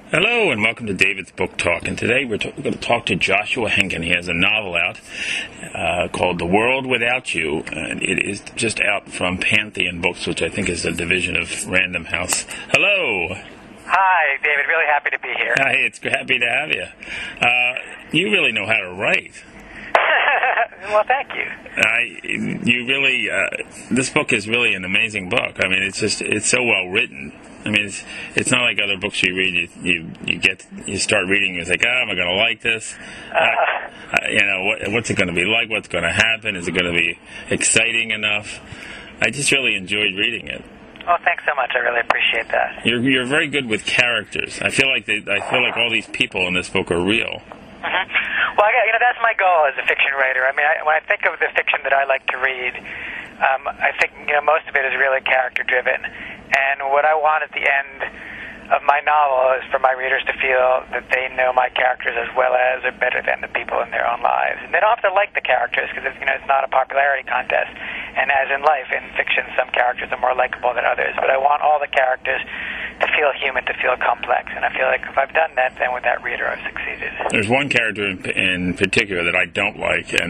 Hello and welcome to David's Book Talk. And today we're going to talk to Joshua Henkin. He has a novel out called The World Without You, and it is just out from Pantheon Books, which I think is a division of Random House. Hello. Hi, David. Really happy to be here. Hi, it's happy to have you. You really know how to write. Well, thank you. This book is really an amazing book. I mean, it's so well written. I mean, it's not like other books you read. You start reading, and it's like, am I going to like this? What's it going to be like? What's going to happen? Is it going to be exciting enough? I just really enjoyed reading it. Well, thanks so much. I really appreciate that. You're very good with characters. I feel like all these people in this book are real. Mm-hmm. Well, that's my goal as a fiction writer. I mean, when I think of the fiction that I like to read, I think most of it is really character driven. And what I want at the end of my novel is for my readers to feel that they know my characters as well as or better than the people in their own lives. And they don't have to like the characters because it's not a popularity contest. And as in life, in fiction, some characters are more likable than others. But I want all the characters to feel human, to feel complex. And I feel like if I've done that, then with that reader, I've succeeded. There's one character in particular that I don't like, and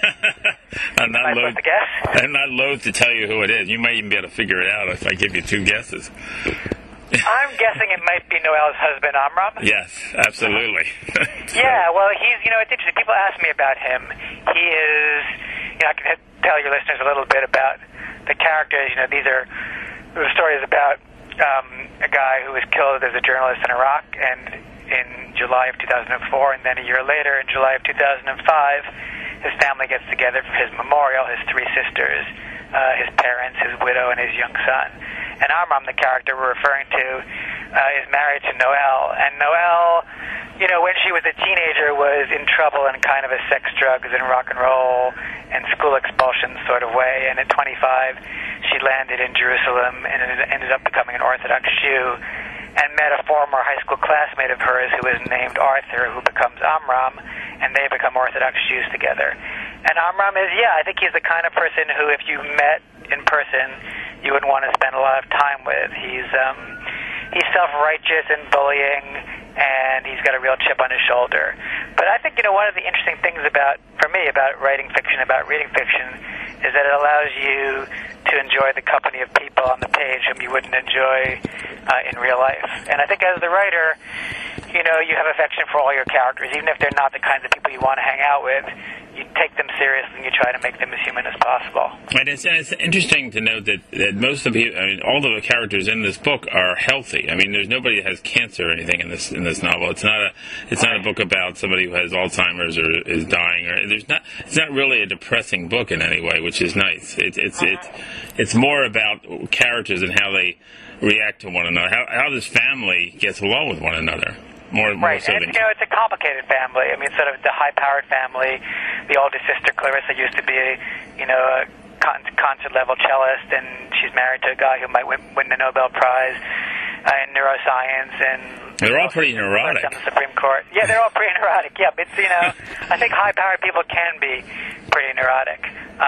I'm not loath to tell you who it is. You might even be able to figure it out if I give you two guesses. I'm guessing it might be Noelle's husband, Amram. Yes, absolutely. Yeah, well, he's, it's interesting. People ask me about him. He is, I can tell your listeners a little bit about the characters. The story is about a guy who was killed as a journalist in Iraq, and in July of 2004, and then a year later, in July of 2005, his family gets together for his memorial, his three sisters, his parents, his widow, and his young son. And Amram, the character we're referring to, is married to Noelle. And Noelle, when she was a teenager, was in trouble in kind of a sex, drugs, and rock and roll and school expulsion sort of way. And at 25, she landed in Jerusalem and ended up becoming an Orthodox Jew and met a former high school classmate of hers who was named Arthur, who becomes Amram, and they become Orthodox Jews together. And Amram is, I think he's the kind of person who, if you met in person, you wouldn't want to spend a lot of time with. He's self-righteous and bullying, and he's got a real chip on his shoulder. But I think, one of the interesting things for me about writing fiction, about reading fiction, is that it allows you to enjoy the company of people on the page whom you wouldn't enjoy in real life. And I think as the writer, you have affection for all your characters, even if they're not the kinds of people you want to hang out with. You take them seriously and you try to make them as human as possible. And it's interesting to note that most of all the characters in this book are healthy. I mean, there's nobody that has cancer or anything in this novel. It's not a book about somebody who has Alzheimer's or is dying. It's not really a depressing book in any way, which is nice. It's more about characters and how they react to one another, how this family gets along with one another. More right, so and it's a complicated family. I mean, sort of the high-powered family. The oldest sister, Clarissa, used to be a concert-level cellist, and she's married to a guy who might win the Nobel Prize in neuroscience. And they're all pretty neurotic. On the Supreme Court. Yeah, they're all pretty neurotic. Yeah, it's I think high-powered people can be pretty neurotic.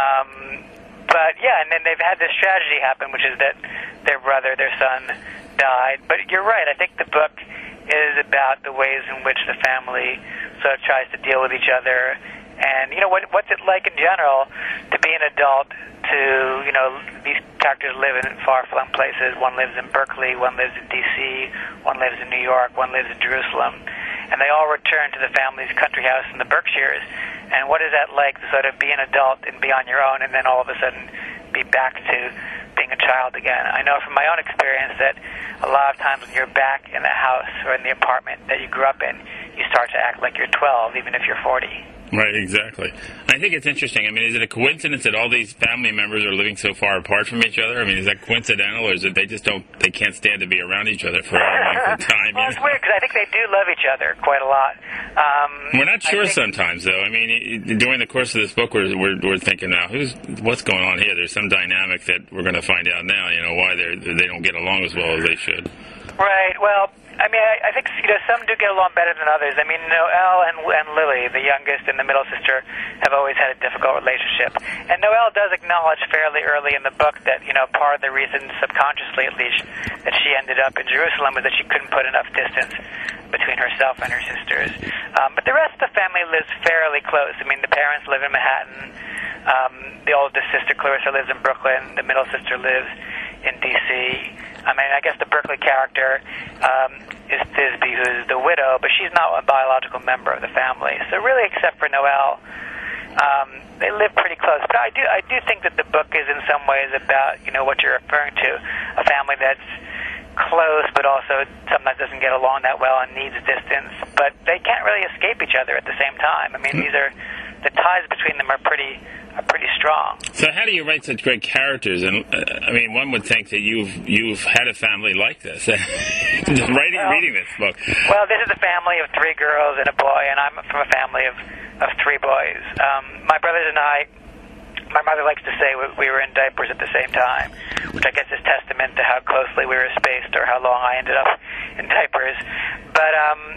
But yeah, and then they've had this tragedy happen, which is that their son, died. But you're right. I think the book is about the ways in which the family sort of tries to deal with each other. And, what's it like in general to be an adult to, these characters live in far-flung places. One lives in Berkeley, one lives in D.C., one lives in New York, one lives in Jerusalem. And they all return to the family's country house in the Berkshires. And what is that like to sort of be an adult and be on your own and then all of a sudden be back to being a child again? I know from my own experience that a lot of times when you're back in the house or in the apartment that you grew up in, you start to act like you're 12, even if you're 40. Right, exactly. I think it's interesting. I mean, is it a coincidence that all these family members are living so far apart from each other? I mean, is that coincidental, or is it they can't stand to be around each other for a long time? Well, it's weird, because I think they do love each other quite a lot. We're not sure sometimes, though. I mean, during the course of this book, we're thinking now, what's going on here? There's some dynamic that we're going to find out now, why they don't get along as well as they should. Right, well, I think some do get along better than others. I mean, Noelle and Lily, the youngest and the middle sister, have always had a difficult relationship. And Noelle does acknowledge fairly early in the book that part of the reason, subconsciously at least, that she ended up in Jerusalem was that she couldn't put enough distance between herself and her sisters. But the rest of the family lives fairly close. I mean, the parents live in Manhattan. The oldest sister, Clarissa, lives in Brooklyn. The middle sister lives in D.C. I mean, I guess the Berkeley character is Thisbe, who's the widow, but she's not a biological member of the family. So really, except for Noelle, they live pretty close. But I do think that the book is in some ways about what you're referring to, a family that's close but also sometimes doesn't get along that well and needs distance. But they can't really escape each other at the same time. I mean, the ties between them are pretty strong. So how do you write such great characters? And I mean, one would think that you've had a family like this. Just reading this book. Well, this is a family of 3 girls and a boy, and I'm from a family of 3 boys. My brothers and I, my mother likes to say we were in diapers at the same time, which I guess is testament to how closely we were spaced or how long I ended up in diapers. But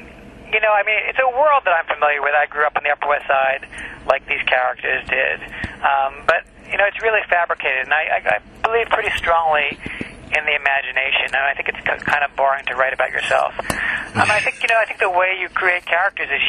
I mean, it's a world that I'm familiar with. I grew up on the Upper West Side, like these characters did. But it's really fabricated, and I believe pretty strongly in the imagination, and I think it's kind of boring to write about yourself. I think the way you create characters is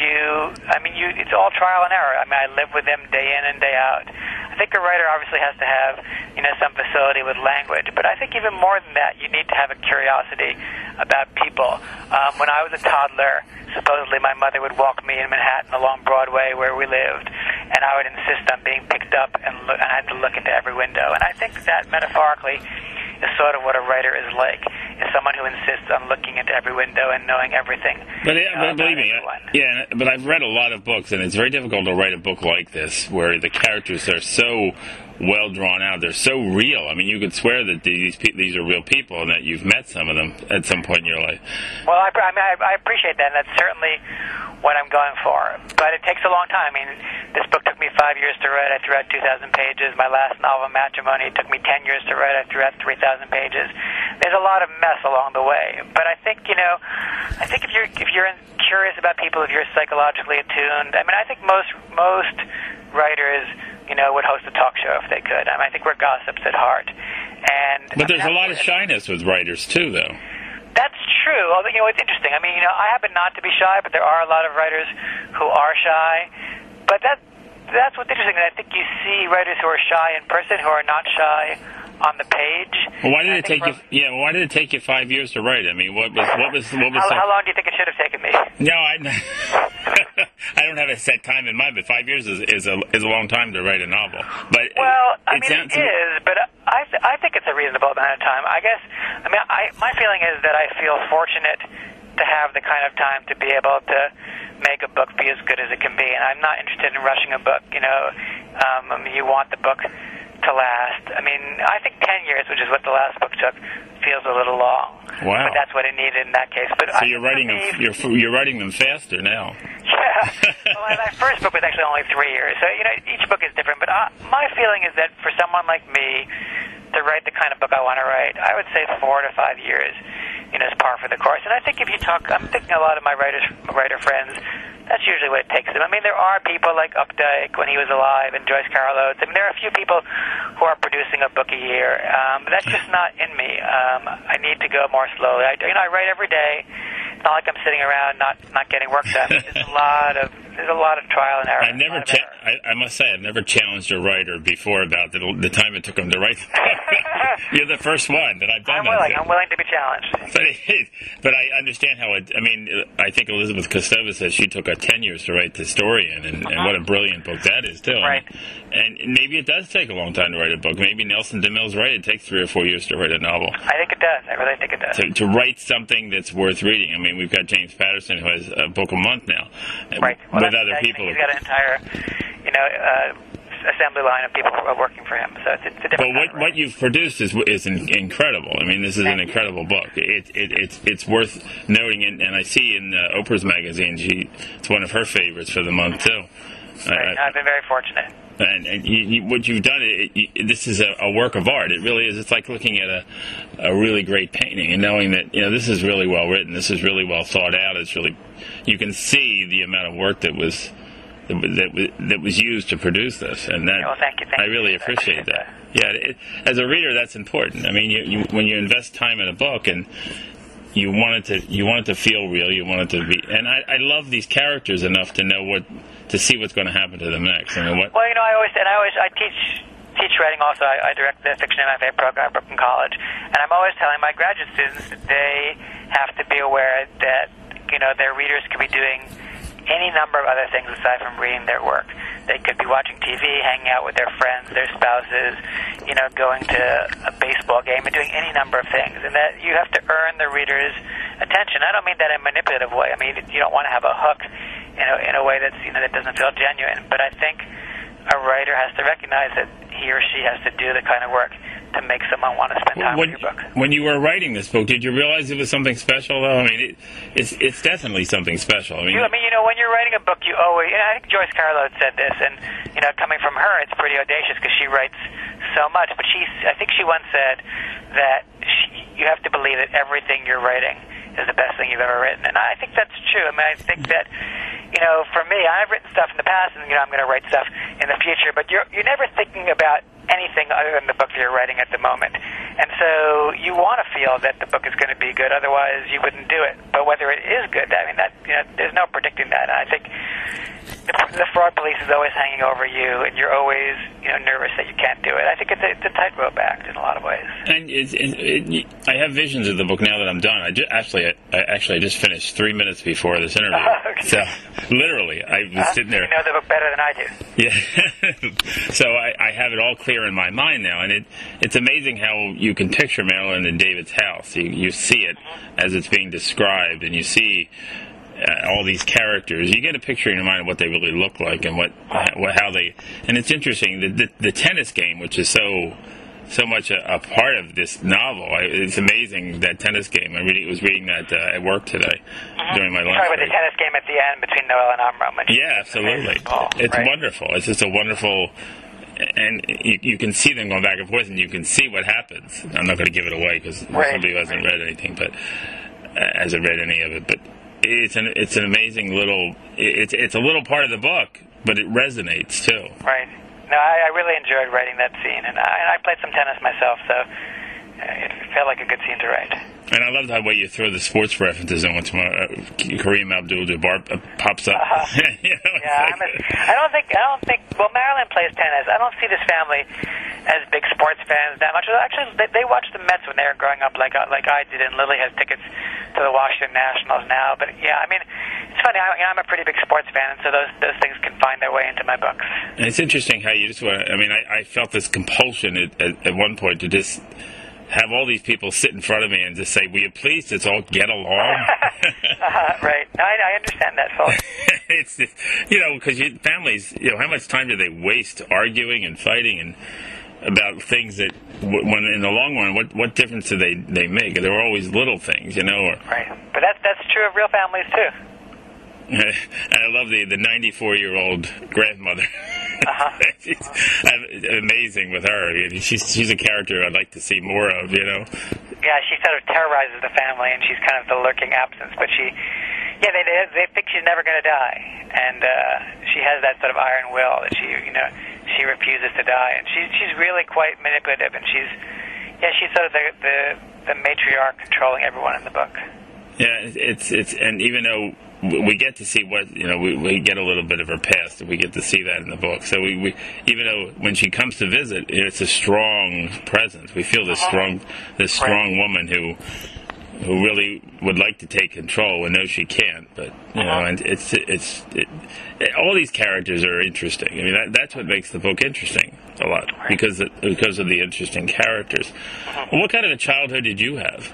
it's all trial and error. I mean, I live with them day in and day out. I think a writer obviously has to have some facility with language, but I think even more than that, you need to have a curiosity about people. When I was a toddler, supposedly my mother would walk me in Manhattan along Broadway where we lived, and I would insist on being picked up, and I had to look into every window. And I think that metaphorically is sort of what a writer is like, is someone who insists on looking into every window and knowing everything. But believe me, but I've read a lot of books, and it's very difficult to write a book like this, where the characters are so well drawn out. They're so real. I mean, you could swear that these are real people, and that you've met some of them at some point in your life. Well, I appreciate that, and that's certainly what I'm going for. But it takes a long time. I mean, this book took me 5 years to write. I threw out 2,000 pages. My last novel, Matrimony, took me 10 years to write. I threw out 3,000 pages. There's a lot of mess along the way. But I think, if you're curious about people, if you're psychologically attuned, I mean, I think most writers, would host a talk show if they could. I mean, I think we're gossips at heart. But there's a lot of shyness with writers, too, though. That's true. Although, it's interesting. I mean, I happen not to be shy, but there are a lot of writers who are shy. But that's what's interesting. I think you see writers who are shy in person who are not shy on the page. Well, why did it take you? Yeah, why did it take you 5 years to write? I mean, what was? How long do you think it should have taken me? No, I don't have a set time in mind, but 5 years is a long time to write a novel. But it is, but I think it's a reasonable amount of time. I guess. I mean, my feeling is that I feel fortunate to have the kind of time to be able to make a book be as good as it can be, and I'm not interested in rushing a book. You want the book to last. I mean, I think 10 years, which is what the last book took, feels a little long. Wow. But that's what it needed in that case. But so you're writing them faster now. Yeah. Well, my first book was actually only 3 years. So, each book is different. But my feeling is that for someone like me to write the kind of book I want to write, I would say 4 to 5 years, is par for the course. And I think if you talk, I'm thinking a lot of my writer friends, that's usually what it takes them. I mean, there are people like Updike when he was alive, and Joyce Carol Oates. I mean, there are a few people who are producing a book a year. But that's just not in me. I need to go more slowly. I write every day. It's not like I'm sitting around not getting work done. There's a lot of trial and error. I must say, I've never challenged a writer before about the time it took him to write the book. You're the first one that I've done that. I'm willing to be challenged. But I understand how it. I mean, I think Elizabeth Kostova says she took 10 years to write The Historian, and what a brilliant book that is, too. Right. And maybe it does take a long time to write a book. Maybe Nelson DeMille's right. It takes 3 or 4 years to write a novel. I think it does. I really think it does. To write something that's worth reading. I mean, we've got James Patterson, who has a book a month now. Right. Well, with other people. He's got an entire, assembly line of people who are working for him. So it's a different. But what you've produced is incredible. I mean, this is an incredible book. It's worth noting, and I see in Oprah's magazine, it's one of her favorites for the month too. Right. I've been very fortunate. And what you've done, this is a work of art. It really is. It's like looking at a really great painting and knowing that this is really well written. This is really well thought out. It's really, you can see the amount of work that was used to produce this, and that thank you. I really appreciate that. Yeah, as a reader, that's important. I mean, when you invest time in a book and you want it to feel real. You want it to be, and I love these characters enough to know to see what's going to happen to them next. Well, I teach writing also. I direct the fiction MFA program at Brooklyn College, and I'm always telling my graduate students that they have to be aware that their readers could be doing any number of other things aside from reading their work. They could be watching TV, hanging out with their friends, their spouses, going to a baseball game, and doing any number of things. And that you have to earn the reader's attention. I don't mean that in a manipulative way. I mean, you don't want to have a hook in a way that's that doesn't feel genuine. But I think a writer has to recognize that he or she has to do the kind of work to make someone want to spend time with your book. When you were writing this book, did you realize it was something special, though? I mean, it's definitely something special. I mean, when you're writing a book, you always. I think Joyce Carol said this, and coming from her, it's pretty audacious because she writes so much. But I think she once said that you have to believe that everything you're writing is the best thing you've ever written, and I think that's true. I mean, I think that for me, I've written stuff in the past, and I'm going to write stuff in the future. But you're never thinking about anything other than the book that you're writing at the moment. And so you want to feel that the book is going to be good, otherwise you wouldn't do it. But whether it is good, I mean, there's no predicting that. And I think the fraud police is always hanging over you, and you're always nervous that you can't do it. I think it's a tightrope act in a lot of ways. And I have visions of the book now that I'm done. I just finished 3 minutes before this interview. Okay. So literally, I was sitting there. You know the book better than I do. Yeah. So I have it all clear in my mind now, and it's amazing how you can picture Marilyn and David's house. You see it as it's being described, and you see all these characters. You get a picture in your mind of what they really look like and how they. And it's interesting the tennis game, which is so much a part of this novel. It's amazing, that tennis game. I was reading that at work today during my lunch break. Sorry, with the tennis game at the end between Noel and Amram. Yeah, absolutely. It's wonderful. It's just a wonderful. And you can see them going back and forth, and you can see what happens. I'm not going to give it away because somebody who hasn't read anything, but hasn't read any of it. But it's an amazing little. It's a little part of the book, but it resonates too. Right. No, I really enjoyed writing that scene, and I played some tennis myself, so it felt like a good scene to write. And I love the way you throw the sports references in once Kareem Abdul-Jabbar pops up. I don't think. Well, Marilyn plays tennis. I don't see this family as big sports fans that much. Actually, they watched the Mets when they were growing up, like I did, and Lily has tickets to the Washington Nationals now. But yeah, I mean, it's funny. I'm a pretty big sports fan, and so those things can find their way into my books. And it's interesting how you just want. I mean, I felt this compulsion at one point to just have all these people sit in front of me and just say, "Will you please just all get along?" Right. I understand that, Phil. It's just, because families, how much time do they waste arguing and fighting and about things that, when in the long run, what difference do they make? There are always little things, Or, right. But that's true of real families too. And I love the 94-year-old grandmother. She's amazing with her. She's a character I'd like to see more of, Yeah, she sort of terrorizes the family, and she's kind of the lurking absence. But they think she's never going to die, and she has that sort of iron will that she refuses to die, and she's really quite manipulative, and she's sort of the matriarch controlling everyone in the book. Yeah, it's and even though we get to see what we get a little bit of her past, and we get to see that in the book. So we even though when she comes to visit, it's a strong presence. We feel this strong woman who really would like to take control and knows she can't. But and all these characters are interesting. I mean, that's what makes the book interesting a lot, because of the interesting characters. Well, what kind of a childhood did you have?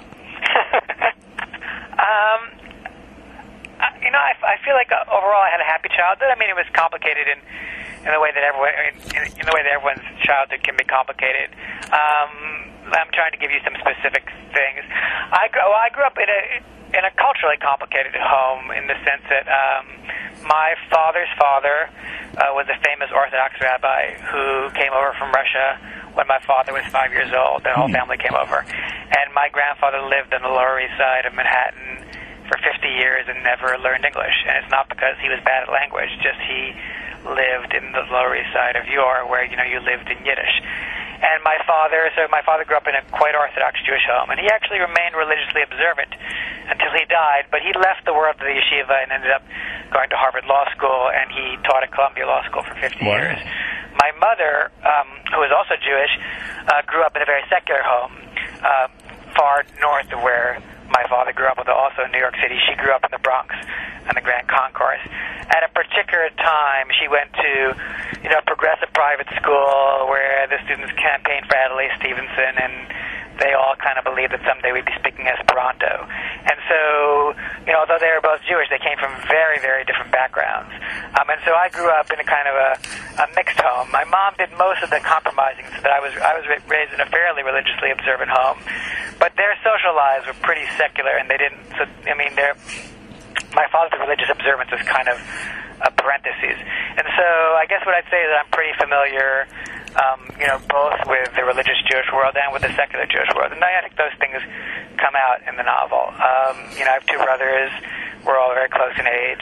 I feel like overall I had a happy childhood. I mean, it was complicated in the way that everyone's childhood can be complicated. I'm trying to give you some specific things. I grew up in a cultural really complicated at home in the sense that my father's father was a famous Orthodox rabbi who came over from Russia when my father was 5 years old. The whole family came over. And my grandfather lived on the Lower East Side of Manhattan for 50 years and never learned English. And it's not because he was bad at language, just he lived in the Lower East Side of Yor, where, you know, you lived in Yiddish. And my father grew up in a quite Orthodox Jewish home, and he actually remained religiously observant until he died, but he left the world of the yeshiva and ended up going to Harvard Law School, and he taught at Columbia Law School for 50 years. My mother, who was also Jewish, grew up in a very secular home, far north of where my father grew up, although also in New York City. She grew up in the Bronx and the Grand Concourse. At a particular time, she went to, you know, progressive private school where the students campaigned for Adlai Stevenson, and they all kind of believed that someday we'd be speaking Esperanto. And so, you know, although they were both Jewish, they came from very, very different backgrounds. And so I grew up in a kind of a mixed home. My mom did most of the compromising, so that I was raised in a fairly religiously observant home. But their social lives were pretty secular, and they didn't, so, I mean, my father's religious observance is kind of a parentheses. And so I guess what I'd say is that I'm pretty familiar, you know, both with the religious Jewish world and with the secular Jewish world. And I think those things come out in the novel. You know, I have two brothers. We're all very close in age.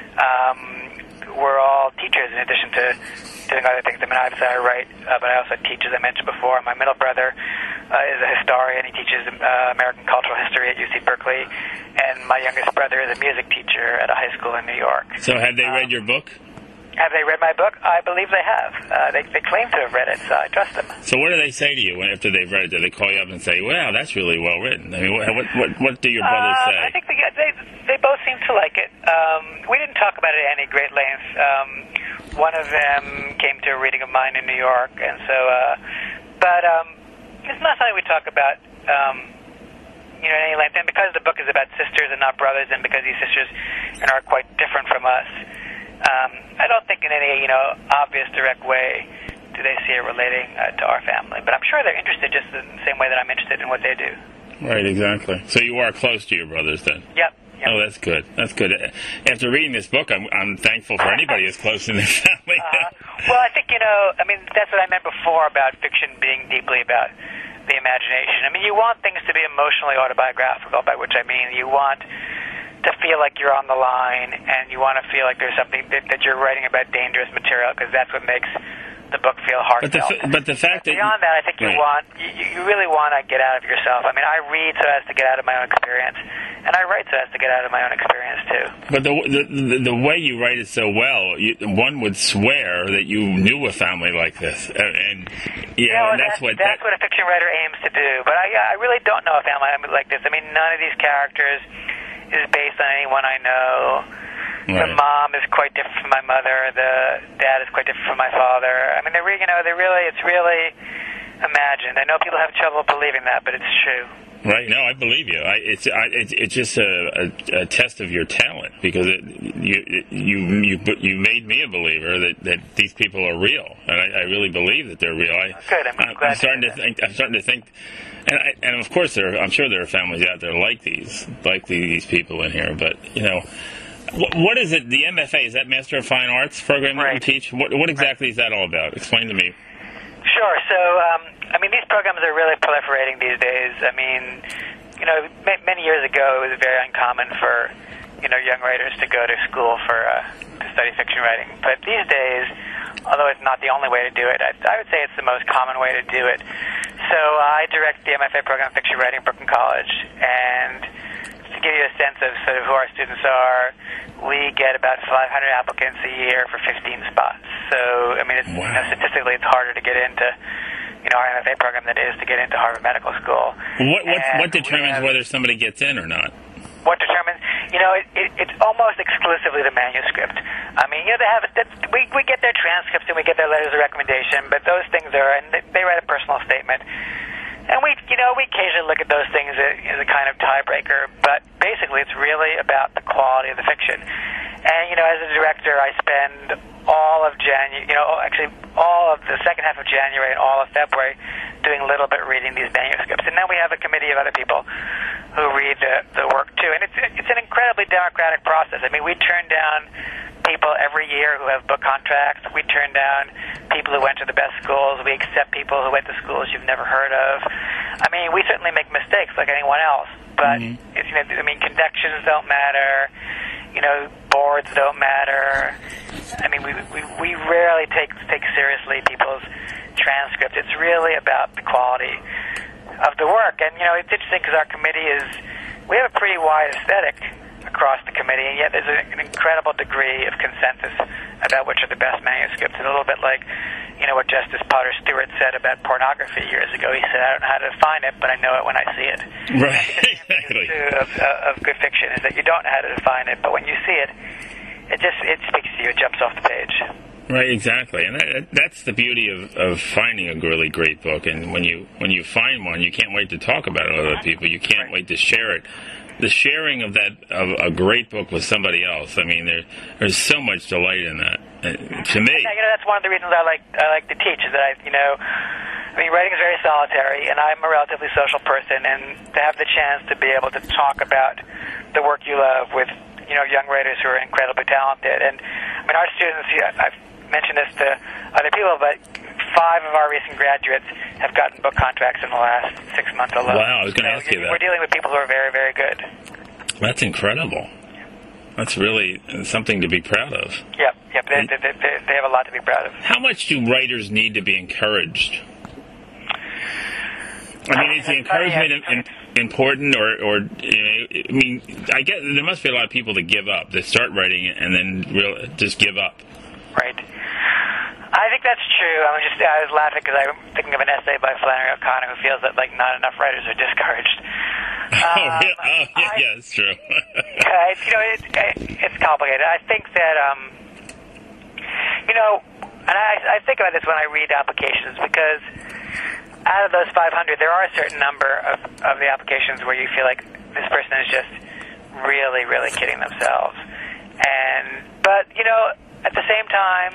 We're all teachers in addition to doing other things. I mean, obviously I write, but I also teach, as I mentioned before. My middle brother is a historian. He teaches American cultural history at UC Berkeley. And my youngest brother is a music teacher at a high school in New York. So have they read your book? Have they read my book? I believe they have. They claim to have read it, so I trust them. So what do they say to you after they've read it? Do they call you up and say, wow, that's really well written? I mean, what do your brothers say? I think they both seem to like it. We didn't talk about it at any great length. One of them came to a reading of mine in New York, and so, but it's not something we talk about, you know, at any length. And because the book is about sisters and not brothers, and because these sisters are quite different from us, I don't think in any, you know, obvious, direct way do they see it relating to our family. But I'm sure they're interested just in the same way that I'm interested in what they do. Right, exactly. So you are close to your brothers then? Yep. Oh, that's good. That's good. After reading this book, I'm thankful for anybody as close in their family. Well, I think, you know, I mean, that's what I meant before about fiction being deeply about the imagination. I mean, you want things to be emotionally autobiographical, by which I mean you want to feel like you're on the line, and you want to feel like there's something that you're writing about dangerous material, because that's what makes the book feel heartfelt. But the fact that beyond that, I think you really want to get out of yourself. I mean, I read so as to get out of my own experience, and I write so as to get out of my own experience too. But the way you write it so well, one would swear that you knew a family like this, and and that's what a fiction writer aims to do. But I really don't know a family like this. I mean, none of these characters is based on anyone I know. Right. The mom is quite different from my mother. The dad is quite different from my father. I mean, it's really imagined. I know people have trouble believing that, but it's true. Right? No, I believe you. It's just a test of your talent, because you made me a believer that these people are real, and I really believe that they're real. Good. I'm starting to think. And of course, I'm sure there are families out there like these people in here. But you know, what is it? The MFA, is that Master of Fine Arts program that you teach? What exactly is that all about? Explain to me. Sure. So, I mean, these programs are really proliferating these days. I mean, you know, many years ago, it was very uncommon for, you know, young writers to go to school to study fiction writing. But these days, although it's not the only way to do it, I would say it's the most common way to do it. So I direct the MFA program in fiction writing at Brooklyn College, and to give you a sense of sort of who our students are, we get about 500 applicants a year for 15 spots. So, I mean, you know, statistically, it's harder to get into, you know, our MFA program than it is to get into Harvard Medical School. What determines whether somebody gets in or not? What determines? You know, it's almost exclusively the manuscript. I mean, you know, we get their transcripts and we get their letters of recommendation, but those things and they write a personal statement. And we occasionally look at those things as a kind of tiebreaker, but basically it's really about the quality of the fiction. And, you know, as a director, I spend all of all of the second half of January and all of February doing a little bit reading these manuscripts. And then we have a committee of other people who read the work too. And it's an incredible incredibly democratic process. I mean, we turn down people every year who have book contracts. We turn down people who went to the best schools. We accept people who went to schools you've never heard of. I mean, we certainly make mistakes like anyone else, but it's, you know, I mean, conductions don't matter. You know, boards don't matter. I mean, we rarely take seriously people's transcripts. It's really about the quality of the work. And, you know, it's interesting because our committee we have a pretty wide aesthetic across the committee, and yet there's an incredible degree of consensus about which are the best manuscripts. It's a little bit like, you know, what Justice Potter Stewart said about pornography years ago. He said, I don't know how to define it, but I know it when I see it. Right, exactly. Of good fiction is that you don't know how to define it, but when you see it, it speaks to you. It jumps off the page. Right, exactly, and that's the beauty of finding a really great book. And when you find one, you can't wait to talk about it with other people. You can't wait to share it. The sharing of a great book with somebody else. I mean, there's so much delight in that. To me, you know, that's one of the reasons I like to teach. Is that I mean, writing is very solitary, and I'm a relatively social person, and to have the chance to be able to talk about the work you love with, you know, young writers who are incredibly talented. And I mean, our students, I've mentioned this to other people, but 5 of our recent graduates have gotten book contracts in the last 6 months alone. Wow, I was going to ask you that. We're dealing with people who are very, very good. That's incredible. That's really something to be proud of. Yep. They have a lot to be proud of. How much do writers need to be encouraged? I mean, is the encouragement important, or you know, I mean, I guess there must be a lot of people that give up, that start writing and then just give up. Right. I think that's true. I was laughing because I'm thinking of an essay by Flannery O'Connor who feels that, like, not enough writers are discouraged. Yeah, it's true. You know, it's complicated. I think that, you know, and I think about this when I read applications, because out of those 500, there are a certain number of the applications where you feel like this person is just really, really kidding themselves. But, you know, at the same time,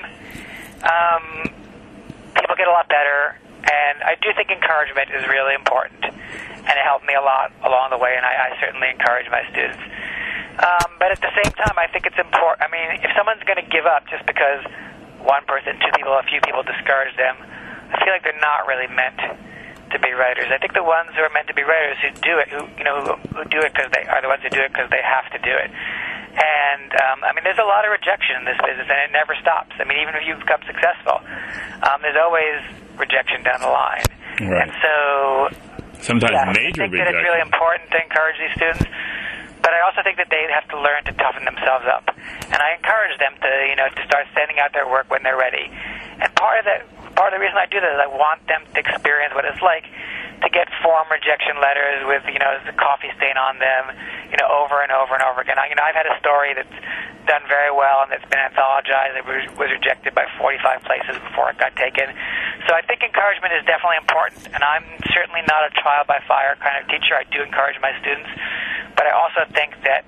people get a lot better, and I do think encouragement is really important, and it helped me a lot along the way, and I certainly encourage my students. But at the same time, I think it's important. I mean, if someone's going to give up just because one person, 2 people, a few people discourage them, I feel like they're not really meant to be writers. I think the ones who are meant to be writers, who do it, who do it because they are the ones who do it because they have to do it. And I mean, there's a lot of rejection in this business, and it never stops. I mean, even if you become successful, there's always rejection down the line. Right. And so, sometimes major I think rejection. that it's really important to encourage these students. But I also think that they have to learn to toughen themselves up, and I encourage them to, you know, to start sending out their work when they're ready. And part of the reason I do that is I want them to experience what it's like to get form rejection letters with, you know, the coffee stain on them, you know, over and over and over again. You know, I've had a story that's done very well and that's been anthologized. It was rejected by 45 places before it got taken. So I think encouragement is definitely important, and I'm certainly not a trial by fire kind of teacher. I do encourage my students, but I also think that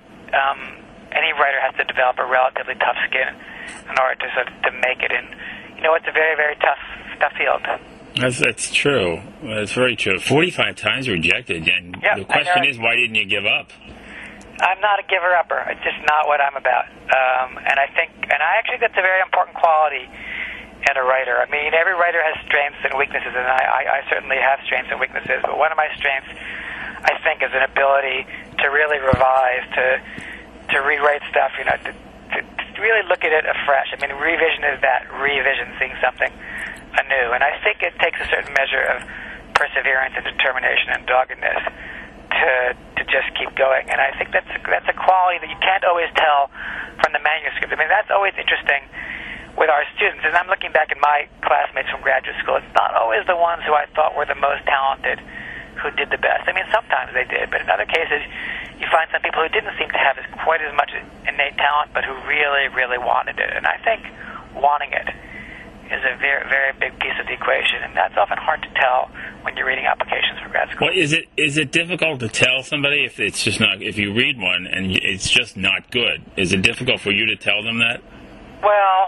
any writer has to develop a relatively tough skin in order to sort of to make it in. You know, it's a very, very tough field. That's true. That's very true. 45 times rejected, and the question is, why didn't you give up? I'm not a giver-upper. It's just not what I'm about. And I actually think that's a very important quality in a writer. I mean, every writer has strengths and weaknesses, and I certainly have strengths and weaknesses. But one of my strengths, I think, is an ability to really revise, to rewrite stuff. You know, to really look at it afresh. I mean, revision is that revision, seeing something anew. And I think it takes a certain measure of perseverance and determination and doggedness to just keep going. And I think that's a quality that you can't always tell from the manuscript. I mean, that's always interesting with our students. And I'm looking back at my classmates from graduate school. It's not always the ones who I thought were the most talented who did the best. I mean, sometimes they did, but in other cases, you find some people who didn't seem to have quite as much innate talent, but who really, really wanted it. And I think wanting it is a very, very big piece of the equation, and that's often hard to tell when you're reading applications for grad school. Well, is it difficult to tell somebody if it's just not, if you read one and it's just not good? Is it difficult for you to tell them that? Well,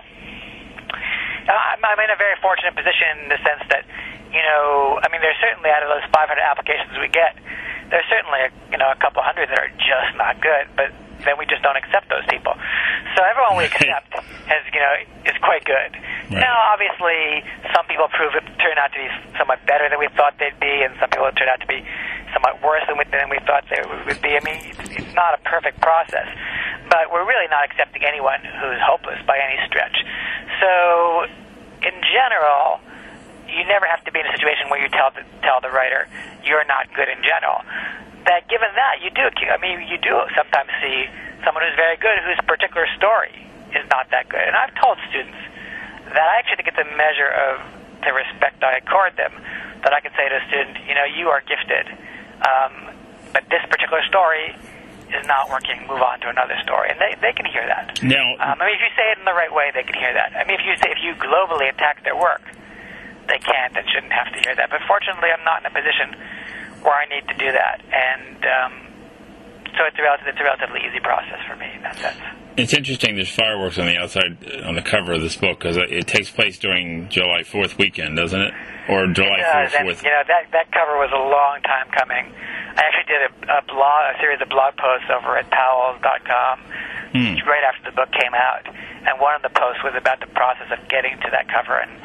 I'm in a very fortunate position in the sense that, you know, I mean, there's certainly out of those 500 applications we get, there's certainly a couple hundred that are just not good, but then we just don't accept those people. So everyone we accept is quite good. Right. Now, obviously, some people turn out to be somewhat better than we thought they'd be, and some people turn out to be somewhat worse than we thought they would be. I mean, it's not a perfect process, but we're really not accepting anyone who's hopeless by any stretch. So, in general, you never have to be in a situation where you tell the writer you're not good in general. That given that, you do sometimes see someone who's very good whose particular story is not that good. And I've told students that I actually think it's a measure of the respect I accord them, that I can say to a student, you are gifted, but this particular story is not working, move on to another story. And they can hear that. Now, if you say it in the right way, they can hear that. I mean, if you globally attack their work, they can't and shouldn't have to hear that. But fortunately, I'm not in a position where I need to do that. And so it's a relatively easy process for me in that sense. It's interesting. There's fireworks on the outside, on the cover of this book, because it takes place during July 4th weekend, doesn't it? Or July 4th. That cover was a long time coming. I actually did a series of blog posts over at Powell's.com right after the book came out, and one of the posts was about the process of getting to that cover. And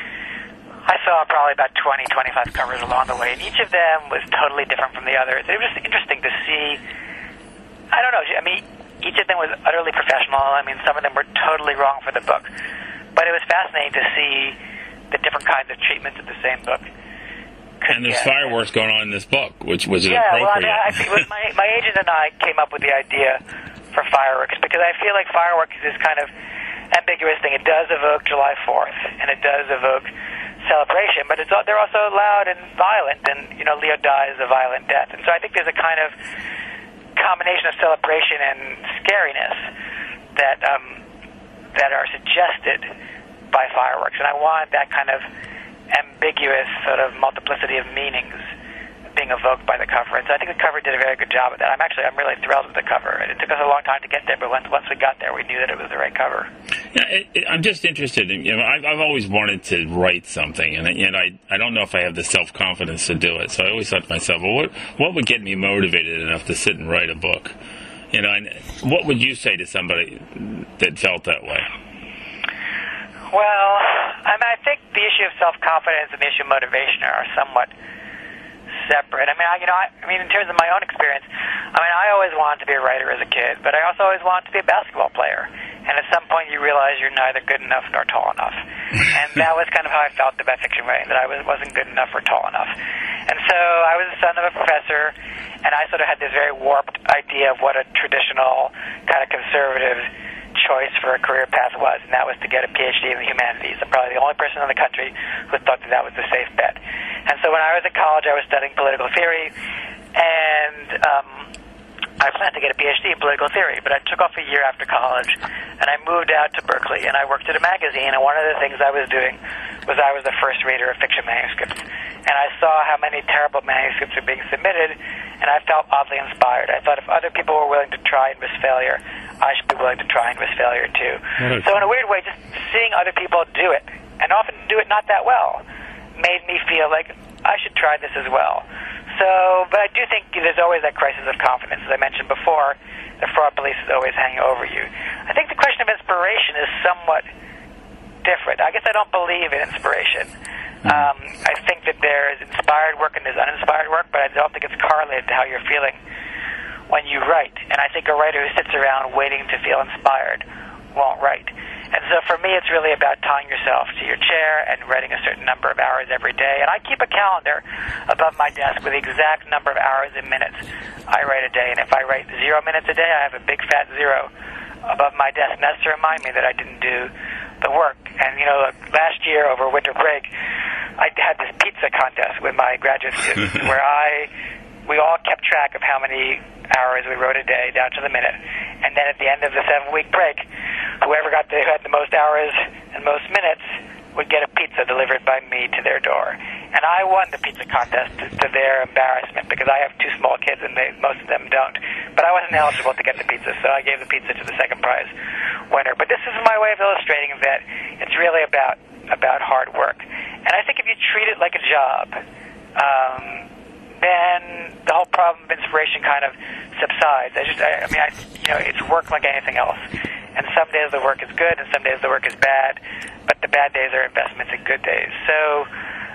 I saw probably about 20, 25 covers along the way, and each of them was totally different from the others. It was just interesting to see. I don't know. I mean, each of them was utterly professional. I mean, some of them were totally wrong for the book. But it was fascinating to see the different kinds of treatments that the same book could And there's get. fireworks going on in this book, which was Yeah, appropriate. well, my agent and I came up with the idea for fireworks because I feel like fireworks is this kind of ambiguous thing. It does evoke July 4th, and it does evoke celebration, but they're also loud and violent, and, Leo dies a violent death. And so I think there's a kind of combination of celebration and scariness that are suggested by fireworks, and I want that kind of ambiguous sort of multiplicity of meanings being evoked by the cover. And so I think the cover did a very good job of that. I'm really thrilled with the cover. It took us a long time to get there, but once we got there, we knew that it was the right cover. Yeah, I'm just interested in, I've always wanted to write something, and I don't know if I have the self-confidence to do it. So I always thought to myself, well, what would get me motivated enough to sit and write a book? And what would you say to somebody that felt that way? Well, I think the issue of self-confidence and the issue of motivation are somewhat separate. I mean, in terms of my own experience, I always wanted to be a writer as a kid, but I also always wanted to be a basketball player. And at some point, you realize you're neither good enough nor tall enough. And that was kind of how I felt about fiction writing, that I wasn't good enough or tall enough. And so I was the son of a professor, and I sort of had this very warped idea of what a traditional kind of conservative choice for a career path was, and that was to get a PhD in the humanities. I'm probably the only person in the country who thought that was the safe bet. And so when I was at college, I was studying political theory, and I planned to get a PhD in political theory, but I took off a year after college, and I moved out to Berkeley, and I worked at a magazine, and one of the things I was doing was I was the first reader of fiction manuscripts, and I saw how many terrible manuscripts were being submitted, and I felt oddly inspired. I thought if other people were willing to try and risk failure, I should be willing to try and risk failure too. So in a weird way, just seeing other people do it, and often do it not that well, made me feel like I should try this as well. So, but I do think there's always that crisis of confidence. As I mentioned before, the fraud police is always hanging over you. I think the question of inspiration is somewhat different. I guess I don't believe in inspiration. I think that there is inspired work and there's uninspired work, but I don't think it's correlated to how you're feeling when you write. And I think a writer who sits around waiting to feel inspired won't write. And so for me, it's really about tying yourself to your chair and writing a certain number of hours every day. And I keep a calendar above my desk with the exact number of hours and minutes I write a day. And if I write 0 minutes a day, I have a big fat 0 above my desk. And that's to remind me that I didn't do the work. And, last year over winter break, I had this pizza contest with my graduate students where we all kept track of how many hours we wrote a day down to the minute. And then at the end of the 7-week break, whoever who had the most hours and most minutes would get a pizza delivered by me to their door. And I won the pizza contest to their embarrassment because I have 2 small kids and most of them don't. But I wasn't eligible to get the pizza, so I gave the pizza to the second prize winner. But this is my way of illustrating that it's really about hard work. And I think if you treat it like a job, then the whole problem of inspiration kind of subsides. It's work like anything else. And some days the work is good, and some days the work is bad, but the bad days are investments in good days. So,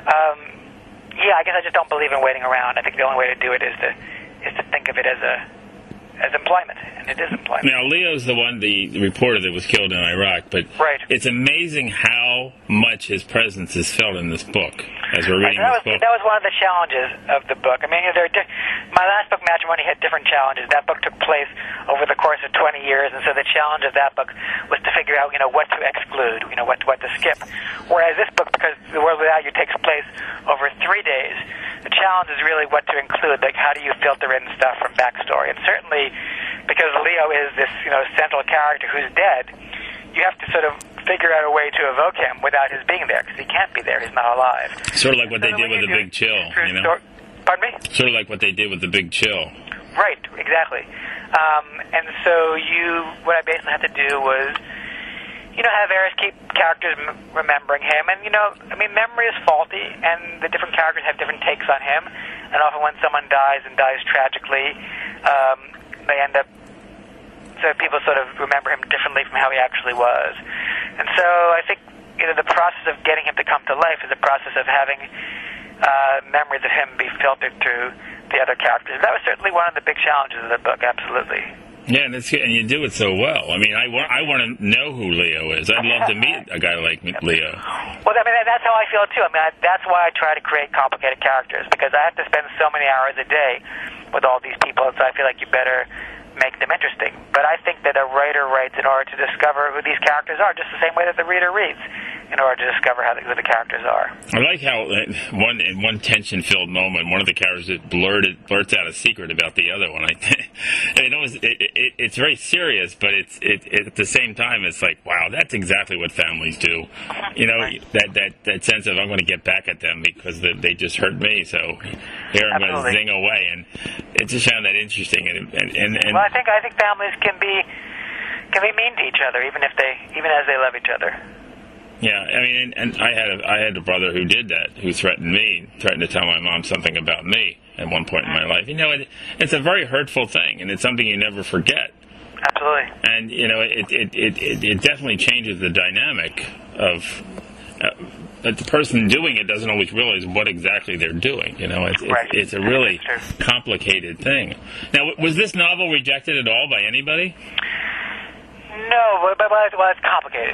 I guess I just don't believe in waiting around. I think the only way to do it is to think of it as employment, and it is employment. Now, Leo's the reporter that was killed in Iraq, but right. It's amazing how much his presence is felt in this book as we're reading this book. That was one of the challenges of the book. I mean, my last book, Matrimony, had different challenges. That book took place over the course of 20 years, and so the challenge of that book was to figure out, what to exclude, what to skip. Whereas this book, because The World Without You takes place over 3 days, the challenge is really what to include. Like, how do you filter in stuff from backstory? And certainly, because Leo is this, central character who's dead, you have to sort of figure out a way to evoke him without his being there, because he can't be there. He's not alive. Sort of like what they did with The Big Chill, Pardon me? Sort of like what they did with The Big Chill. Right, exactly. And so what I basically had to do was, have Eris keep characters remembering him. And, memory is faulty, and the different characters have different takes on him. And often when someone dies and dies tragically, they end up, so people sort of remember him differently from how he actually was. And so I think, the process of getting him to come to life is a process of having memories of him be filtered through the other characters. That was certainly one of the big challenges of the book, absolutely. Yeah, and you do it so well. I mean, I want to know who Leo is. I'd love to meet a guy like Leo. Well, that's how I feel, too. That's why I try to create complicated characters, because I have to spend so many hours a day with all these people, so I feel like you better make them interesting. But I think that a writer writes in order to discover who these characters are, just the same way that the reader reads in order to discover who the characters are. I like how in one tension-filled moment, one of the characters blurts out a secret about the other one. It's very serious, but it's at the same time, it's like, wow, that's exactly what families do. Right. That sense of, I'm going to get back at them because they just hurt me, so here I'm going to zing away. And it just found that interesting. Well, I think families can be mean to each other, even as they love each other. Yeah, I mean, and I had a brother who did that, who threatened to tell my mom something about me at one point in my life. It's a very hurtful thing, and it's something you never forget. Absolutely. And it definitely changes the dynamic of. But the person doing it doesn't always realize what exactly they're doing. It's a really complicated thing. Now, was this novel rejected at all by anybody? No, but it's complicated.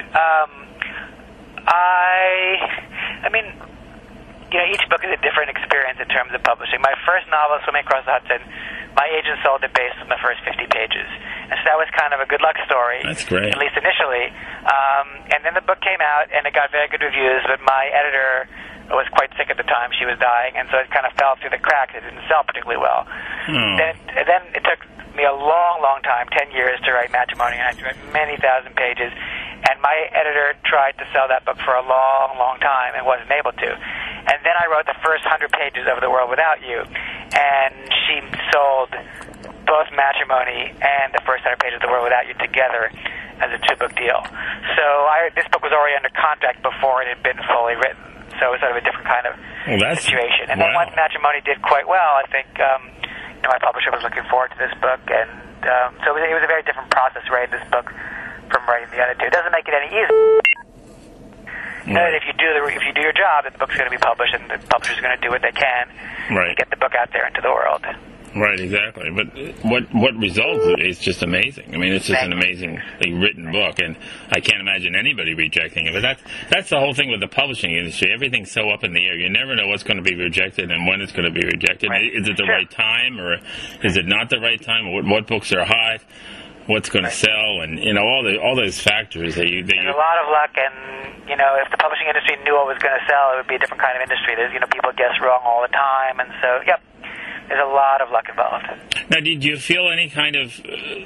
Each book is a different experience in terms of publishing. My first novel, Swimming Across the Hudson, my agent sold it based on the first 50 pages. And so that was kind of a good luck story. That's great. At least initially. And then the book came out, and it got very good reviews, but my editor was quite sick at the time. She was dying, and so it kind of fell through the cracks. It didn't sell particularly well. Then it took me a long, long time, 10 years, to write Matrimony, and I read many thousand pages. And my editor tried to sell that book for a long, long time and wasn't able to. And then I wrote the first 100 pages of The World Without You, and she sold both Matrimony and the first 100 pages of The World Without You together as a 2-book deal. So this book was already under contract before it had been fully written. So it was sort of a different kind of situation. And then once Matrimony did quite well, I think my publisher was looking forward to this book, and so it was a very different process writing this book from writing the other two. It doesn't make it any easier. If you do your job, then the book's going to be published, and the publisher's going to do what they can to get the book out there into the world. Right, exactly. But what results is just amazing. I mean, it's just an amazingly written book, and I can't imagine anybody rejecting it. But that's the whole thing with the publishing industry. Everything's so up in the air. You never know what's going to be rejected and when it's going to be rejected. Right. Is it the right time, or is it not the right time? What books are hot? What's going to sell, and all those factors that you. There's a lot of luck, and if the publishing industry knew what was going to sell, it would be a different kind of industry. There's people guess wrong all the time, and so there's a lot of luck involved. Now, did you feel any kind of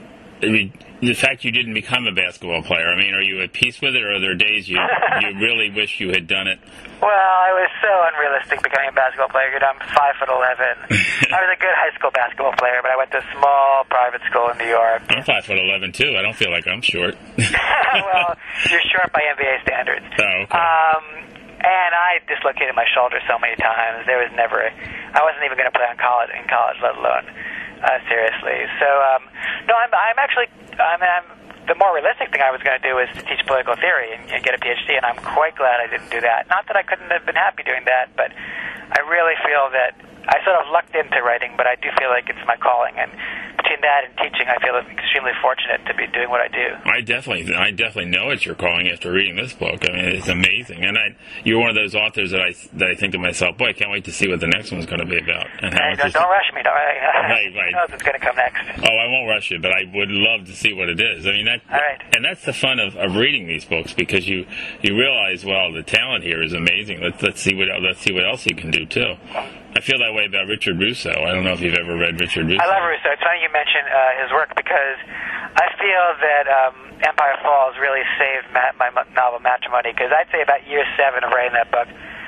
the fact you didn't become a basketball player? I mean, are you at peace with it, or are there days you really wish you had done it? Well, I was so unrealistic becoming a basketball player. I'm 5'11". I was a good high school basketball player, but I went to a small private school in New York. I'm 5'11" too. I don't feel like I'm short. Well, you're short by NBA standards. Oh, okay. And I dislocated my shoulder so many times. There was never, I wasn't even going to play in college, let alone seriously. So, no, I'm actually, the more realistic thing I was going to do was to teach political theory and get a PhD, and I'm quite glad I didn't do that. Not that I couldn't have been happy doing that, but I really feel that I sort of lucked into writing, but I do feel like it's my calling. And between that and teaching, I feel extremely fortunate to be doing what I do. I definitely know it's your calling after reading this book. I mean, it's amazing, and you're one of those authors that I think to myself, boy, I can't wait to see what the next one's going to be about. And how don't rush me. Right. Who knows what's going to come next? Oh, I won't rush you, but I would love to see what it is. I mean, all right. And that's the fun of reading these books, because you realize, well, the talent here is amazing. Let's see what else he can do too. I feel that way about Richard Russo. I don't know if you've ever read Richard Russo. I love Russo. It's funny you mention his work, because I feel that Empire Falls really saved my novel Matrimony, because I'd say about year 7 of writing that book,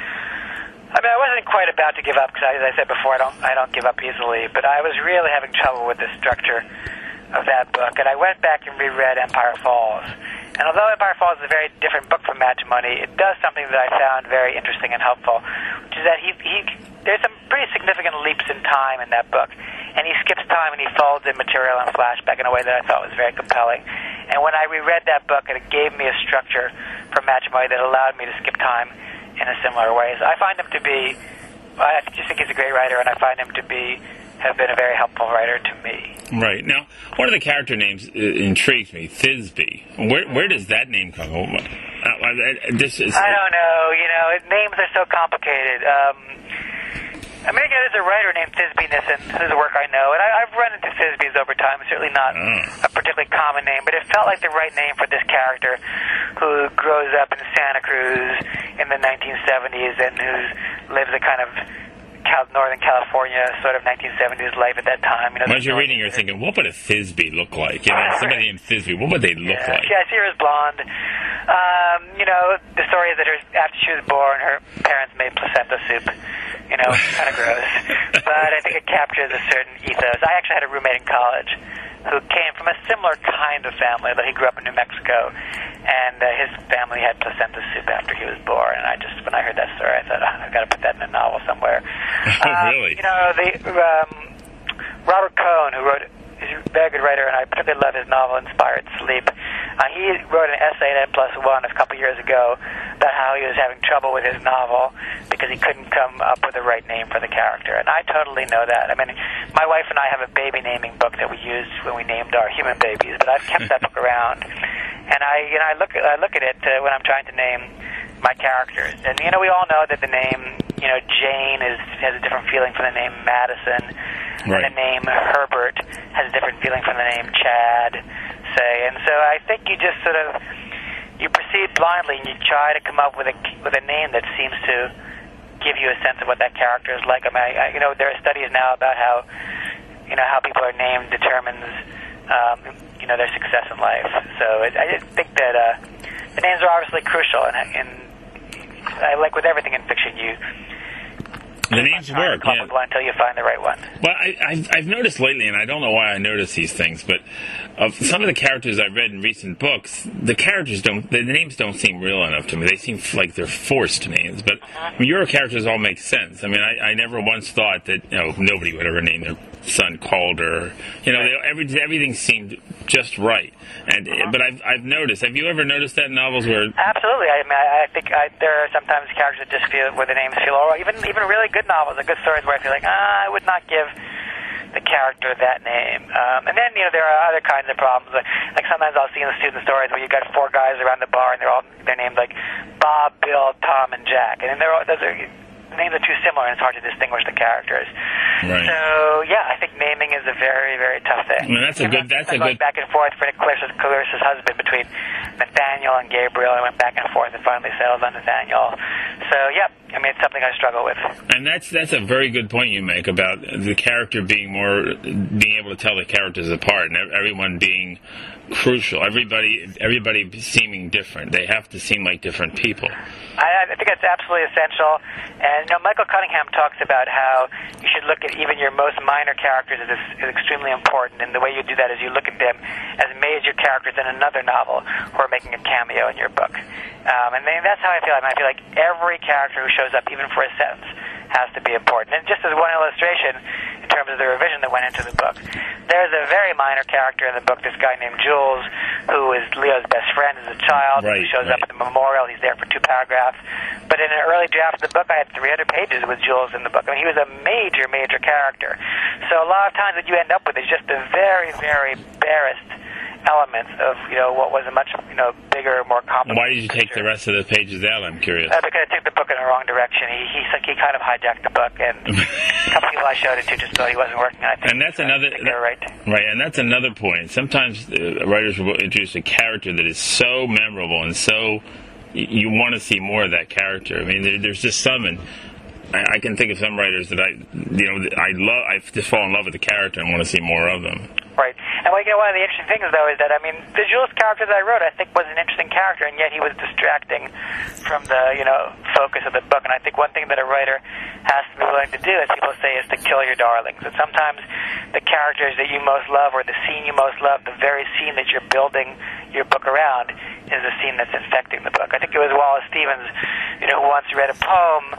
I mean, I wasn't quite about to give up, because as I said before, I don't give up easily, but I was really having trouble with the structure of that book, and I went back and reread Empire Falls. And although Empire Falls is a very different book from Matrimony, it does something that I found very interesting and helpful, which is that there's some pretty significant leaps in time in that book, and he skips time and he folds in material and flashback in a way that I thought was very compelling. And when I reread that book, it gave me a structure for Matrimony that allowed me to skip time in a similar way. So I find him to be, I just think he's a great writer, and I find him to have been a very helpful writer to me. Right. Now, one of the character names intrigues me, Thisbe. Where does that name come from? I don't know. Names are so complicated. I mean, again, there's a writer named Thisbe Nissen, whose work I know, and I've run into Thisbes over time. It's certainly not a particularly common name, but it felt like the right name for this character who grows up in Santa Cruz in the 1970s and who lives a kind of Northern California sort of 1970s life at that time. As you're reading, you're thinking, what would a Thisbe look like? Somebody named Thisbe, what would they look like? Yeah, she was blonde. The story is that after she was born, her parents made placenta soup. Kind of gross. But I think it captures a certain ethos. I actually had a roommate in college who came from a similar kind of family, though he grew up in New Mexico, and his family had placenta soup after he was born. And when I heard that story, I thought, I've got to put that in a novel somewhere. Really? Robert Cohn, who wrote, he's a very good writer, and I particularly love his novel Inspired Sleep. He wrote an essay in N+1 a couple years ago about how he was having trouble with his novel because he couldn't come up with the right name for the character. And I totally know that. I mean, my wife and I have a baby naming book that we used when we named our human babies, but I've kept that book around. And I look at it when I'm trying to name my characters. And, we all know that the name, Jane has a different feeling from the name Madison. Right. And the name Herbert has a different feeling from the name Chad, say. And so I think you just sort of, you proceed blindly and you try to come up with a name that seems to give you a sense of what that character is like. I mean, there are studies now about how people are named determines, their success in life. So I just think that the names are obviously crucial, and I like with everything in fiction, the names work, yeah. Until you find the right one. Well, I've noticed lately, and I don't know why I notice these things, but of some of the characters I've read in recent books, the names don't seem real enough to me. They seem like they're forced names. But your characters all make sense. I mean, I never once thought that nobody would ever name their son Calder. Everything seemed just right. But I've noticed. Have you ever noticed that in novels where? Absolutely. I mean, I think there are sometimes characters that just feel where the names feel, or even really good novels and good stories where I feel like I would not give the character that name. And then there are other kinds of problems. Like sometimes I'll see in the student stories where you got 4 guys around the bar and they're named like Bob, Bill, Tom, and Jack, and the names are too similar and it's hard to distinguish the characters. Right. So I think naming is a very, very tough thing. I mean, that's a good back and forth for Clarissa's husband between Nathaniel and Gabriel. I went back and forth and finally settled on Nathaniel. So I mean, it's something I struggle with. And that's a very good point you make about the character being able to tell the characters apart, and everyone being crucial. Everybody seeming different. They have to seem like different people. I think that's absolutely essential. And Michael Cunningham talks about how you should look at even your most minor characters as extremely important. And the way you do that is you look at them as major characters in another novel who are making a cameo in your book. And then that's how I feel. I mean, I feel like every character who shows up, even for a sentence, has to be important. And just as one illustration, in terms of the revision that went into the book, there's a very minor character in the book, this guy named Jules, who is Leo's best friend as a child. Right, he shows up at the memorial. He's there for 2 paragraphs. But in an early draft of the book, I had 300 pages with Jules in the book. I mean, he was a major, major character. So a lot of times what you end up with is just the very, very barest elements of, what was a much, bigger, more complicated Why did you take the rest of the pages out? I'm curious. Because I took the book in the wrong direction. He kind of hijacked the book, and a couple people I showed it to just thought he wasn't working on it. And that's another right, and that's another point. Sometimes writers will introduce a character that is so memorable and so you want to see more of that character. I mean, there's just some, and I can think of some writers that I love. I just fall in love with the character and want to see more of them. Right. And one of the interesting things, though, is that, the Jules character that I wrote, I think, was an interesting character, and yet he was distracting from the, focus of the book. And I think one thing that a writer has to be willing to do, as people say, is to kill your darlings. And sometimes the characters that you most love, or the scene you most love, the very scene that you're building your book around, is the scene that's infecting the book. I think it was Wallace Stevens, who once read a poem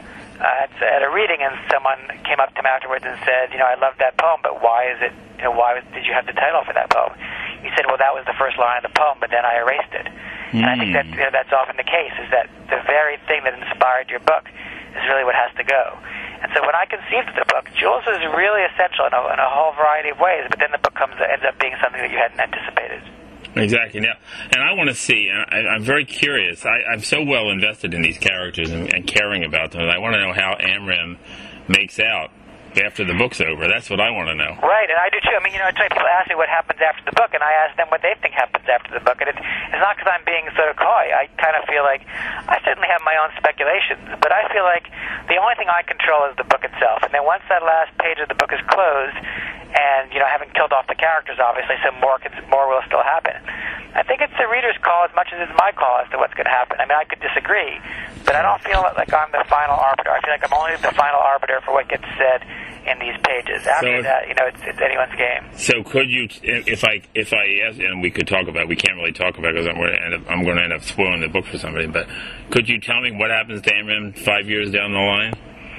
at a reading, and someone came up to him afterwards and said, I love that poem, but why is it, did you have the title for that poem? He said, well, that was the first line of the poem, but then I erased it. And I think that that's often the case, is that the very thing that inspired your book is really what has to go. And so when I conceived of the book, Jules was really essential in a whole variety of ways, but then the book ends up being something that you hadn't anticipated. Exactly. Now, and I want to see, and I'm very curious. I'm so well invested in these characters and caring about them, and I want to know how Amram makes out after the book's over. That's what I want to know. Right, and I do too. People ask me what happens after the book, and I ask them what they think happens after the book. And it's not because I'm being sort of coy. I kind of feel like I certainly have my own speculations, but I feel like the only thing I control is the book itself. And then once that last page of the book is closed, and I haven't killed off the characters, obviously, so more will still happen. I think it's the reader's call as much as it's my call as to what's going to happen. I could disagree, but I don't feel like I'm the final arbiter. I feel like I'm only the final arbiter for what gets said in these pages. After that, it's anyone's game. So could you, if I ask, and we could talk about, we can't really talk about it because I'm going to end up spoiling the book for somebody, but could you tell me what happens to Amram 5 years down the line?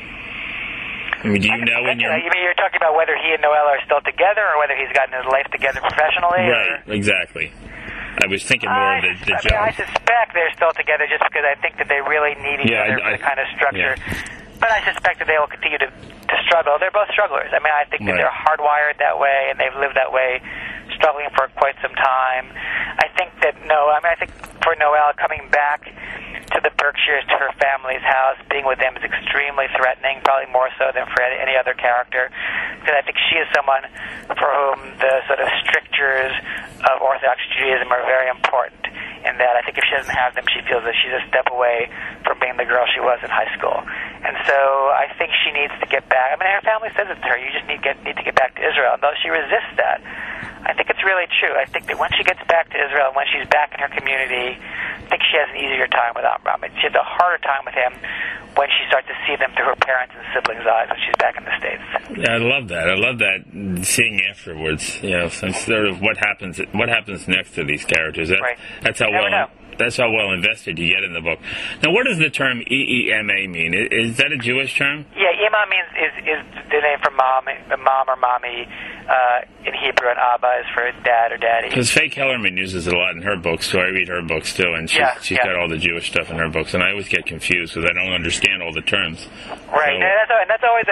Do you know when you're... You mean you're talking about whether he and Noelle are still together, or whether he's gotten his life together professionally? Right, exactly. I was thinking more of the job. I suspect they're still together just because I think that they really need each other for the kind of structure. Yeah. But I suspect that they will continue to struggle. They're both strugglers. I think that they're hardwired that way, and they've lived that way, struggling for quite some time. I think that, I think for Noelle, coming back to the Berkshires, to her family's house, being with them is extremely threatening, probably more so than for any other character. Because I think she is someone for whom the sort of strictures of Orthodox Judaism are very important. In that I think if she doesn't have them, she feels that she's a step away from being the girl she was in high school. And so I think she needs to get back. Her family says it to her, you just need to get back to Israel. And though she resists that, I think it's really true. I think that when she gets back to Israel, when she's back in her community, I think she has an easier time with Amram. She has a harder time with him when she starts to see them through her parents' and siblings' eyes when she's back in the States. Yeah, I love that. I love that seeing afterwards. Some sort of what happens next to these characters. That's how well invested you get in the book. Now, what does the term EEMA mean? Is that a Jewish term? Yeah, Ema means is the name for mom or mommy in Hebrew, and Abba is for dad or daddy. Because Faye Kellerman uses it a lot in her books, so I read her books too, and she's got all the Jewish stuff in her books, and I always get confused because I don't understand all the terms. Right, and that's always.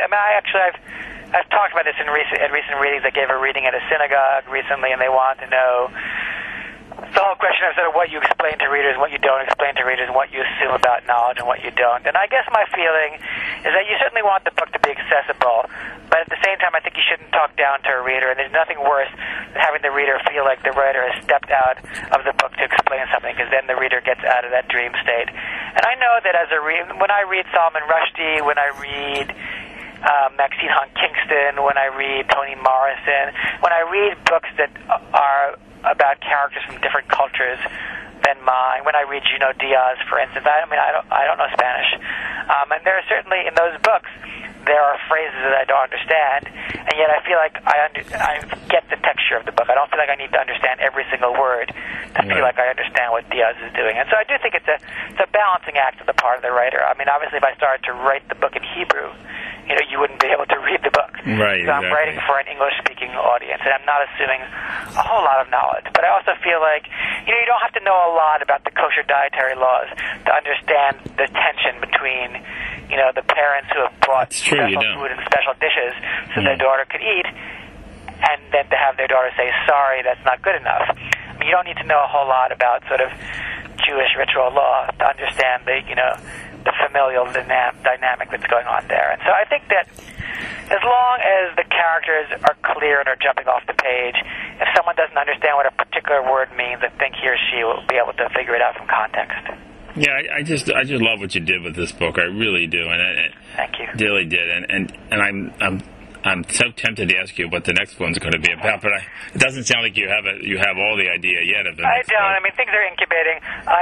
I've talked about this in recent readings. I gave a reading at a synagogue recently, and they want to know the whole question of sort of what you explain to readers, what you don't explain to readers, and what you assume about knowledge and what you don't. And I guess my feeling is that you certainly want the book to be accessible, but at the same time, I think you shouldn't talk down to a reader, and there's nothing worse than having the reader feel like the writer has stepped out of the book to explain something, because then the reader gets out of that dream state. And I know that when I read Salman Rushdie, when I read Maxine Hong Kingston, when I read Toni Morrison, when I read books that are about characters from different cultures than mine, when I read Junot Diaz, for instance, I don't know Spanish, and there are certainly in those books there are phrases that I don't understand, and yet I feel like I get the texture of the book. I don't feel like I need to understand every single word to feel like I understand what Diaz is doing. And so I do think it's a balancing act on the part of the writer. I mean, obviously, if I started to write the book in Hebrew, you wouldn't be able to read the book. Right, so I'm writing for an English-speaking audience, and I'm not assuming a whole lot of knowledge. But I also feel like, you don't have to know a lot about the kosher dietary laws to understand the tension between, the parents who have bought special food and special dishes so their daughter could eat, and then to have their daughter say, sorry, that's not good enough. I mean, you don't need to know a whole lot about sort of Jewish ritual law to understand the familial dynamic that's going on there. And so I think that as long as the characters are clear and are jumping off the page, if someone doesn't understand what a particular word means, I think he or she will be able to figure it out from context. Yeah, I just love what you did with this book. I really do, and thank you. Really did, and I'm so tempted to ask you what the next one's going to be about, but it doesn't sound like you have all the idea yet of it. I don't. I mean, things are incubating.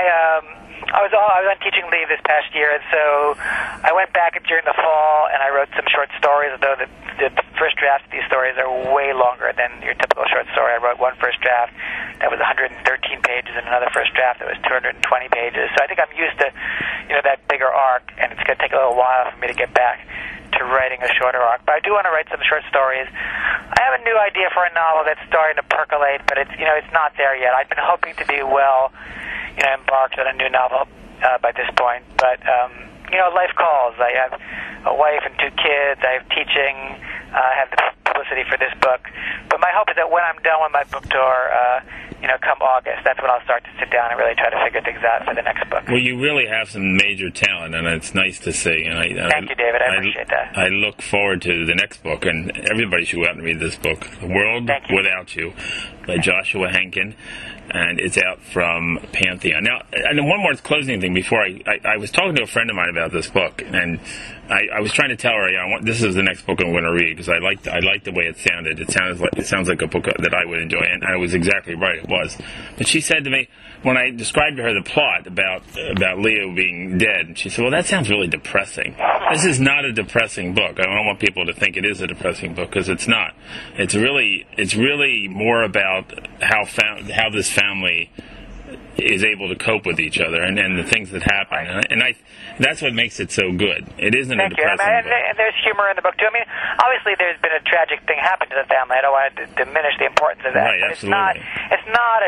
I was on teaching leave this past year, and so I went back during the fall and I wrote some short stories, although the first drafts of these stories are way longer than your typical short story. I wrote one first draft that was 113 pages and another first draft that was 220 pages. So I think I'm used to, that bigger arc, and it's going to take a little while for me to get back to writing a shorter arc. But I do want to write some short stories. I have a new idea for a novel that's starting to percolate, but it's not there yet. I've been hoping to be embarked on a new novel by this point, but life calls. I have a wife and 2 kids. I have teaching. I have the publicity for this book. But my hope is that when I'm done with my book tour, come August, that's when I'll start to sit down and really try to figure things out for the next book. Well, you really have some major talent, and it's nice to see. And Thank you, David. I appreciate that. I look forward to the next book, and everybody should go out and read this book, The World Without You, by Joshua Henkin. And it's out from Pantheon. Now, and one more closing thing before I was talking to a friend of mine about this book, and I was trying to tell her, this is the next book I'm going to read because I liked the way it sounded. It sounds like a book that I would enjoy, and I was exactly right. It was. But she said to me when I described to her the plot about Leo being dead, she said, "Well, that sounds really depressing." This is not a depressing book. I don't want people to think it is a depressing book because it's not. It's really more about how this family is able to cope with each other and the things that happen. And that's what makes it so good. It isn't a depressing book. And there's humor in the book, too. I mean, obviously there's been a tragic thing happen to the family. I don't want to diminish the importance of that. Right, but absolutely. It's not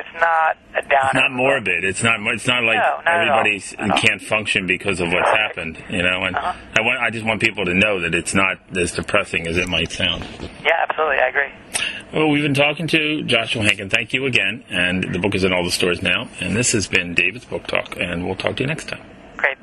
a downer. It's not morbid. It's not like everybody can't function because of what's happened, And I just want people to know that it's not as depressing as it might sound. Yeah, absolutely. I agree. Well, we've been talking to Joshua Henkin. Thank you again. And the book is in all the stores now. And this has been David's Book Talk. And we'll talk to you next time.